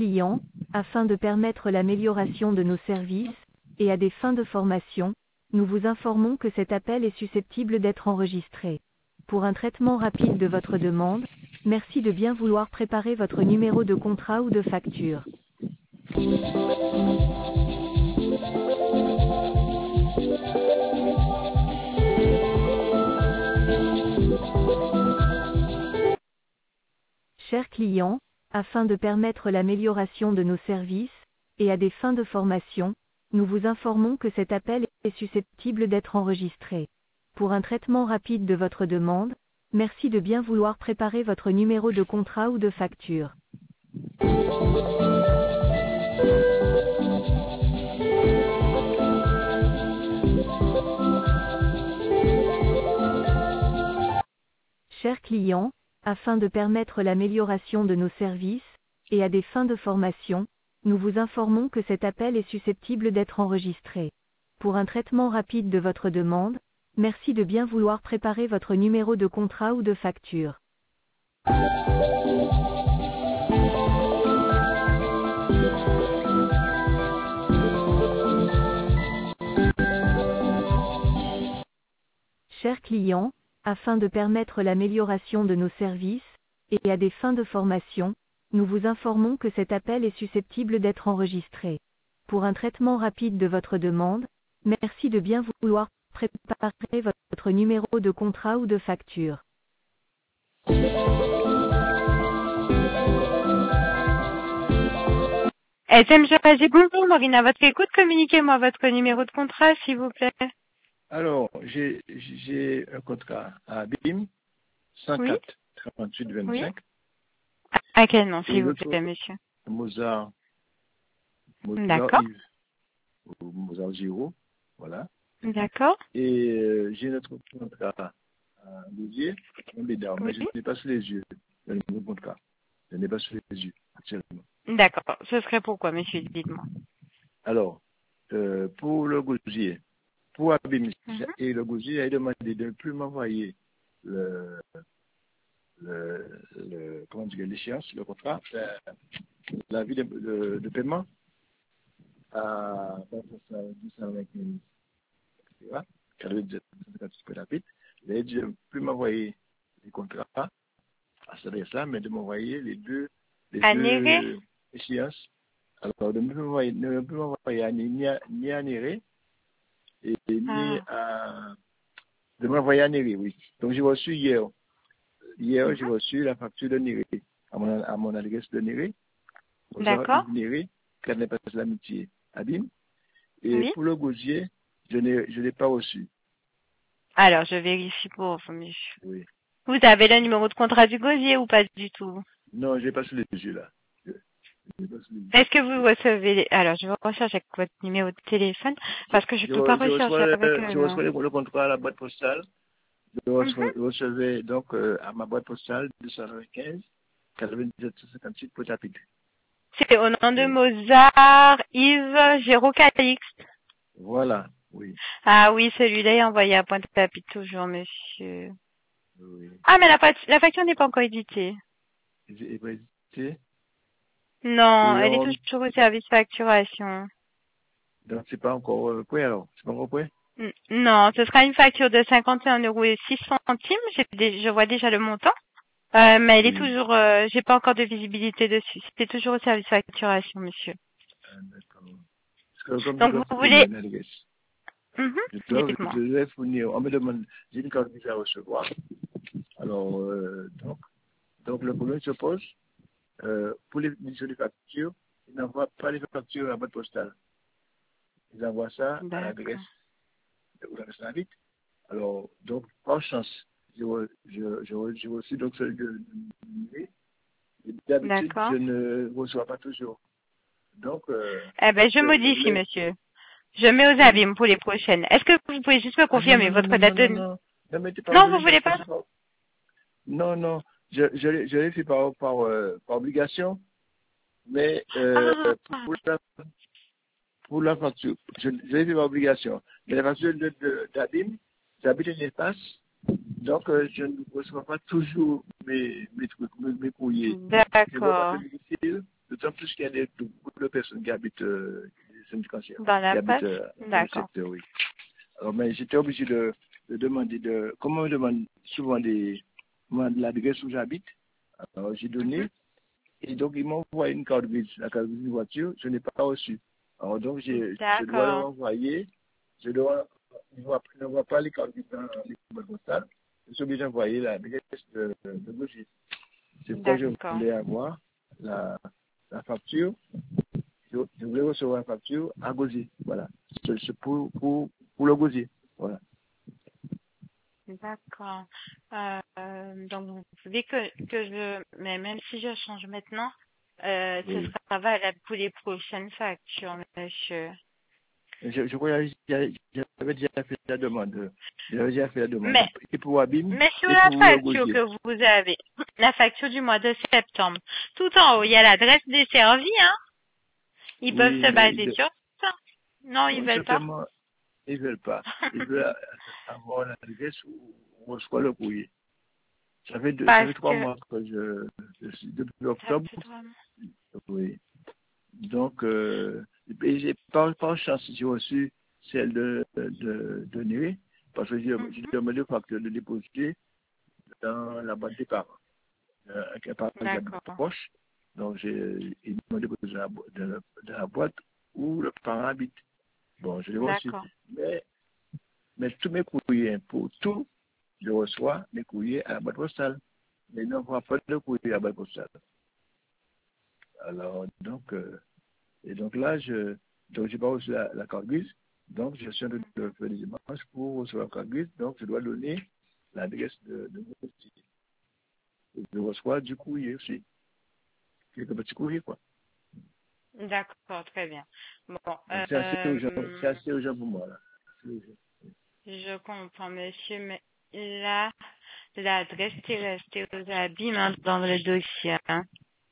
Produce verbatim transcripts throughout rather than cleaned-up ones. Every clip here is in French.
clients, afin de permettre l'amélioration de nos services, et à des fins de formation, nous vous informons que cet appel est susceptible d'être enregistré. Pour un traitement rapide de votre demande, merci de bien vouloir préparer votre numéro de contrat ou de facture. Chers clients, afin de permettre l'amélioration de nos services, et à des fins de formation, nous vous informons que cet appel est susceptible d'être enregistré. Pour un traitement rapide de votre demande, merci de bien vouloir préparer votre numéro de contrat ou de facture. Chers clients, afin de permettre l'amélioration de nos services, et à des fins de formation, nous vous informons que cet appel est susceptible d'être enregistré. Pour un traitement rapide de votre demande, merci de bien vouloir préparer votre numéro de contrat ou de facture. Chers clients, afin de permettre l'amélioration de nos services, et à des fins de formation, nous vous informons que cet appel est susceptible d'être enregistré. Pour un traitement rapide de votre demande, merci de bien vouloir préparer votre numéro de contrat ou de facture. S M G P A G, bonjour, Maureen, à votre écoute, communiquez-moi votre numéro de contrat, s'il vous plaît. Alors, j'ai j'ai un contrat à B I M, cent quatre trente-huit vingt-cinq. Oui. À quel nom, s'il vous plaît, monsieur? Mozart. Mozart D'accord. Yves. Ou Mozart Giraud, voilà. D'accord. Et euh, j'ai notre contrat à Louvier, un bédard, mais Oui. je n'ai pas sous les yeux le nouveau contrat. Je n'ai pas sous les yeux actuellement. D'accord. Ce serait pourquoi, monsieur, dites-moi. Alors, euh, pour le gosier, pour Abim Mhm. et le gosier a demandé de ne plus m'envoyer le, le, le, comment dire, l'échéance, le contrat, la, la vie de, de, de paiement à deux cent vingt mille, tu vois, quatre-vingt-dix-sept rapide. Il a dit de ne plus m'envoyer les contrats à cette adresse-là, mais de m'envoyer les deux, les Annéré. deux échéances. Alors, de ne plus m'envoyer, ne plus m'envoyer à, ni, à, ni à Néré, et ni Ah. à, de m'envoyer à Néré, oui. Donc, j'ai reçu hier, hier, Mhm. j'ai reçu la facture de Néré, à mon, à mon adresse de Néré. D'accord. Néré, qui n'a pas l'amitié, Abim. Et Oui. pour le gosier, je n'ai, je n'ai pas reçu. Alors, je vérifie pour vous, monsieur. Oui. Vous avez le numéro de contrat du gosier ou pas du tout? Non, je n'ai pas sous les yeux, là. Je, je n'ai pas sous les yeux. Est-ce que vous recevez les... Alors, je vais rechercher avec votre numéro de téléphone parce que je Je, peux pas je rechercher reçois, avec je eux, non. reçois le, le contrat à la boîte postale. Je reçois, Mhm. je recevais donc euh, à ma boîte postale deux cent quinze quatre-vingt-dix-sept cinquante-huit Pointe-à-Pitre. C'est au nom de Oui. Mozart Yves Géraud Calixte. Voilà, oui. Ah oui, celui-là est envoyé à Pointe-à-Pitre toujours, monsieur. Oui. Ah, mais la, fac- la facture n'est pas encore éditée. J'ai hésité. Non, Et elle est on, toujours au service facturation. donc c'est pas encore euh, prêt alors. C'est pas encore prêt. N- Non, ce sera une facture de cinquante et un euros et six centimes. J'ai dé- Je vois déjà le montant. Euh, mais elle est Oui. toujours, euh, j'ai pas encore de visibilité dessus. C'est toujours au service facturation, monsieur. Ah, d'accord. Parce que comme je Donc dois vous fournir voulez, une adresse, Mhm. je dois, Dites-moi. je dois fournir. On me demande, j'ai une carte visa à recevoir. Alors euh, donc, donc le problème se pose. Euh, pour les missions de factures, ils n'envoient pas les factures à la boîte postale. Ils envoient ça à l'adresse D'accord. où l'adresse l'invite. Alors, donc, par chance, j'ai re- je- je re- j'ai reçu donc celui de de- et d'habitude, je D'accord. ne reçois pas toujours. Donc, euh, Eh ben, je je, je modifie, voulais... monsieur. Je mets aux Oui. abîmes pour les prochaines. Est-ce que vous pouvez juste me Ah non, confirmer non, non, votre non, non, date de... non, non. Ne mettez pas Non, vous aujourd'hui voulez parce que pas? c'est pas... Non, non, je, je, l'ai je l'ai fait par, par, euh, par obligation, mais euh, Ah, pour, pour la pour la facture. Je, je l'ai fait par obligation. Mais la facture de, de, d'Adim, j'habite un espace, donc euh, je ne reçois pas toujours mes, mes trucs, mes, mes courriers. C'est vraiment d'accord. très difficile D'autant plus qu'il y a des, beaucoup de personnes qui habitent, euh, des syndicataires, Dans qui la habitent poste? euh, dans le D'accord. secteur, oui. Alors, mais j'étais obligé de, de demander de, comme on me demande souvent des, moi, de l'adresse où j'habite, alors j'ai Mhm. donné, et donc ils m'ont envoyé une carte grise, la carte grise de voiture, je n'ai pas reçu. Alors donc j'ai, je dois leur D'accord. envoyer, je dois, ils ne voient pas les cartes grises dans les boîtes postales, je suis obligé d'envoyer l'adresse de, de Gaucher. C'est pourquoi je D'accord. voulais avoir la, la facture, je, je voulais recevoir la facture à Gauzier, voilà. C'est c'est pour, pour, pour le Gauzier, voilà. D'accord. Euh, euh, donc vous voulez que, que je, mais même si je change maintenant, euh, ce Oui. sera valable pour les prochaines factures, monsieur. Je, je crois que j'avais j'avais déjà fait la demande. J'avais déjà fait la demande. Mais, Et pour Abim, mais sur et la pour le facture Gauzier. que vous avez, la facture du mois de septembre, tout en haut, il y a l'adresse desservie, hein. Ils peuvent Oui, se mais baser de, sur ça. Non, ils bon, veulent pas. certainement, ils ne veulent pas. Ils veulent avoir l'adresse où on reçoit le courrier. Ça fait, deux, ça Parce fait trois que mois que je, je suis depuis ça octobre. fait vraiment. Oui. Donc, euh, et j'ai par, par chance, j'ai reçu celle de, de, de Nuit, parce que j'ai Mhm. j'ai demandé au facteur de déposer dans la boîte des parents, euh, qui par exemple D'accord. proche. Donc, j'ai ils m'ont déposé dans la, bo- dans la, dans la boîte où le parent habite. Bon, je l'ai reçu. D'accord. Mais, mais tous mes courriers, pour tout, je reçois mes courriers à la boîte postale. Mais non, on ne pas de courrier à la boîte postale. Alors, donc, euh, et donc là, je donc j'ai pas reçu la, la carte grise. Donc, je suis en train de faire des démarches pour recevoir la carte grise. Donc, je dois donner l'adresse de, de mon petit. Je reçois du courrier aussi. Quelques petits courriers, quoi. D'accord, très bien. Bon, Donc, c'est assez urgent, c'est euh, assez urgent pour moi, là. C'est urgent. je comprends, monsieur, mais là, l'adresse est restée aux abîmes hein, dans le dossier. Hein.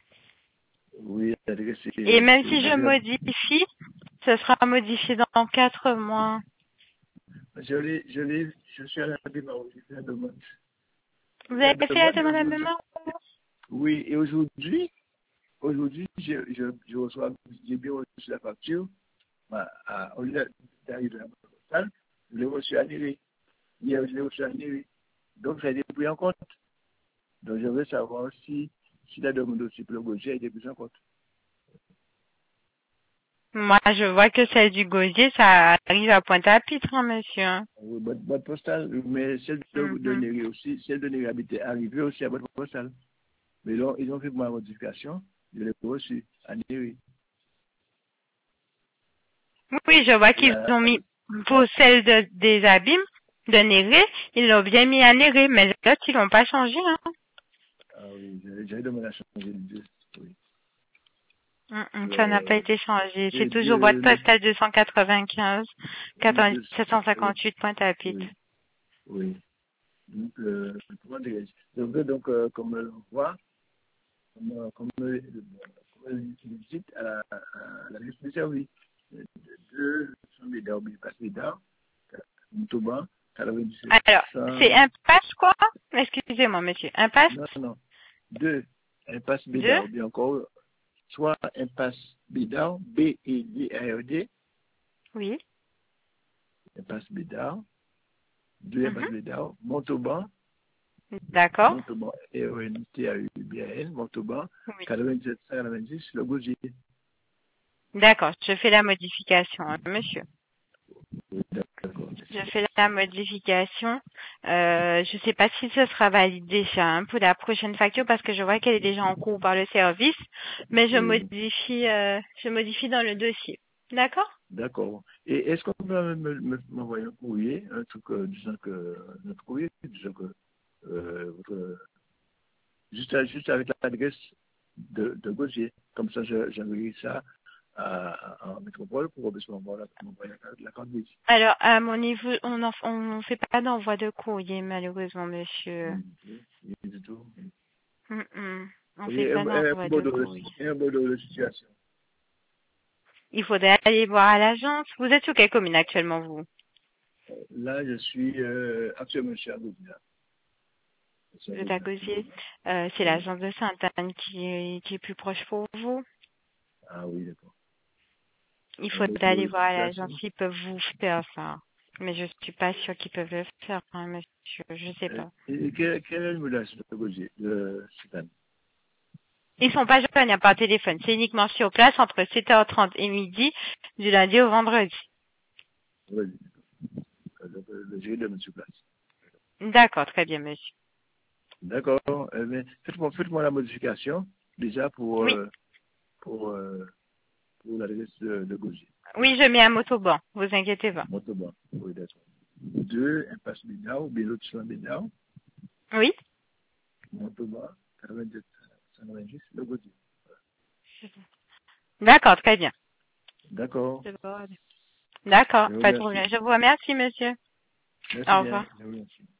Oui, l'adresse est Et même restée. si je Mais modifie, ce sera modifié dans quatre mois. je, je l'ai, je l'ai, je suis à la démarche, j'ai fait la demande. Vous J'ai fait avez la fait la demande et demande à aujourd'hui, mémoire? oui, et aujourd'hui, aujourd'hui, je, je, je reçois, j'ai bien reçu la facture, bah, à, au lieu d'arriver à la postale, je l'ai reçu annulé. Hier, je l'ai reçu annulé. Donc, ça a été pris en compte. Donc, je veux savoir si, si la demande aussi pour le Gaucher a été prise en compte. Moi, je vois que celle du gosier, ça arrive à Pointe-à-Pitre, hein, monsieur. hein. Oui, boîte, boîte postale, mais celle de, de Mhm. Néry aussi, celle de Néry habitait arrivée aussi à boîte postale. Mais là, ils ont fait ma modification, je l'ai reçu à Néry. Oui, je vois qu'ils La, ont mis pour celle de, des abîmes de Néré, ils l'ont bien mis à Néré, mais les autres, ils l'ont pas changé. Hein. ah oui, j'avais j'avais demandé à changer les deux. Oui. Mm, mm, ça n'a Euh, pas été changé. C'est les toujours boîte deux, le, postale deux cent quatre-vingt-quinze, les deux, sept cent cinquante-huit Pointe-à-Pitre. oui, oui. Donc, euh, comment dirais-je donc, donc euh, comme on voit, comme, euh, comme, euh, comme euh, le site à la, à la liste de service. Deux sont des darbes, pas des darbes, Montauban, quatre-vingt-dix-sept, Alors, c'est cent, impasse quoi? Excusez-moi, monsieur. Impasse non, non, deux, impasse deux? Bédard, ou bien encore, soit impasse Bédard, B E D R D, Oui. impasse Bédard, deux Mhm. impasse Bédard, Montauban, D'accord. Montauban, R O N T A U B A N, Montauban, Oui. quatre-vingt-dix-sept, cent quatre-vingt-dix, le Gauzier. D'accord, je fais la modification, hein, monsieur. Oui, d'accord, Je merci. fais la modification. Euh, je ne sais pas si ce sera validé ça hein, pour la prochaine facture parce que je vois qu'elle est déjà en cours par le service, mais je Oui, modifie, euh, je modifie dans le dossier. D'accord? d'accord. Et est-ce qu'on peut me- me- m'envoyer un courrier, un truc euh, disant que, notre courrier, disant que, euh, votre, juste, à- juste avec l'adresse de, de Gauzier. Comme ça, je- j'enverrai ça à, à, en métropole pour qu'on puisse m'envoyer la, m'envoyer la, la carte grise. Alors, à mon niveau, on ne on fait pas d'envoi de courrier, malheureusement, monsieur. Mm, oui, oui, du tout. Mm, mm. On fait Et pas un, un, d'envoi de bordeaux de, courrier. un bordeaux de situation. Il faudrait aller voir à l'agence. Vous êtes sur quelle commune actuellement, vous? Là, je suis euh, actuellement chez Agodia. Chez Vous êtes à Agodia. Gosier. Euh, c'est Oui. l'agence de Sainte-Anne qui est, qui est plus proche pour vous. Ah oui, d'accord. Il Un faudrait aller voir à modification. l'agence s'ils peuvent vous faire ça. Mais je suis pas sûre qu'ils peuvent le faire, hein, monsieur. Je sais Euh, pas. Et quel, quel est le numéro de Gauzier, de Stéphane? Ils sont pas joignables par téléphone. C'est uniquement sur place entre sept heures trente et midi, du lundi au vendredi. Oui, d'accord. Le, le géré de monsieur Place. D'accord, très bien, monsieur. D'accord. Euh, mais faites-moi, faites-moi la modification, déjà pour, Oui, euh, pour, euh, pour l'adresse de, de Gauzier. oui, je mets un motoban. Vous inquiétez pas. Montauban. Oui, d'accord. Deux, impasse Bédao, Bélo de Bédao, Oui. Montauban, quatre-vingt-dix, cent quatre-vingt-dix, le Gauzier. D'accord, très bien. D'accord. D'accord, Je vous pas de remercie. problème. Je vous remercie, monsieur. Merci Au revoir. bien. Je vous remercie.